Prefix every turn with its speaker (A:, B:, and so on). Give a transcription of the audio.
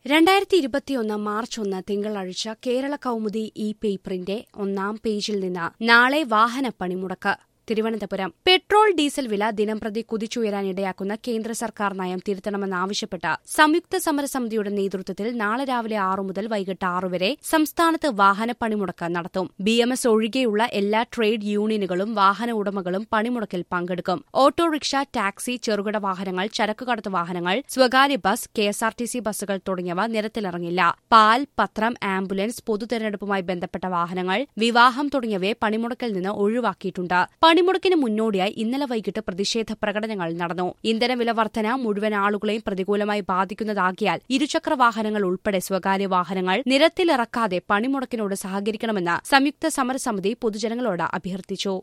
A: 2021 March 1 തിങ്കളാഴ്ച കേരള കൗമുദി ഈ പേപ്പറിന്റെ 1-ാം പേജിൽ നിന്ന് നാളെ വാഹനപ്പണിമുടക്ക്. തിരുവനന്തപുരം പെട്രോൾ ഡീസൽ വില ദിനംപ്രതി കുതിച്ചുയരാനിടയാക്കുന്ന കേന്ദ്ര സർക്കാർ നയം തിരുത്തണമെന്നാവശ്യപ്പെട്ട് സംയുക്ത സമരസമിതിയുടെ നേതൃത്വത്തിൽ നാളെ രാവിലെ 6 മുതൽ വൈകിട്ട് 6 വരെ സംസ്ഥാനത്ത് വാഹനപ്പണിമുടക്ക് നടത്തും. BMS ഒഴികെയുള്ള എല്ലാ ട്രേഡ് യൂണിയനുകളും വാഹന ഉടമകളും പണിമുടക്കിൽ പങ്കെടുക്കും. ഓട്ടോറിക്ഷ, ടാക്സി, ചെറുകിട വാഹനങ്ങൾ, ചരക്കുകടത്ത് വാഹനങ്ങൾ, സ്വകാര്യ ബസ്, KSRTC ബസ്സുകൾ തുടങ്ങിയവ നിരത്തിലിറങ്ങില്ല. പാൽ, പത്രം, ആംബുലൻസ്, പൊതുതെരഞ്ഞെടുപ്പുമായി ബന്ധപ്പെട്ട വാഹനങ്ങൾ, വിവാഹം തുടങ്ങിയവയെ പണിമുടക്കിൽ നിന്ന് ഒഴിവാക്കിയിട്ടുണ്ട്. പണിമുടക്കിന് മുന്നോടിയായി ഇന്നലെ വൈകിട്ട് പ്രതിഷേധ പ്രകടനങ്ങൾ നടന്നു. ഇന്ധനവില വർധന മുഴുവൻ ആളുകളെയും പ്രതികൂലമായി ബാധിക്കുന്നതാകിയാൽ ഇരുചക്ര വാഹനങ്ങൾ ഉൾപ്പെടെ സ്വകാര്യ വാഹനങ്ങൾ നിരത്തിലിറക്കാതെ പണിമുടക്കിനോട് സഹകരിക്കണമെന്ന് സംയുക്ത സമരസമിതി പൊതുജനങ്ങളോട് അഭ്യർത്ഥിച്ചു.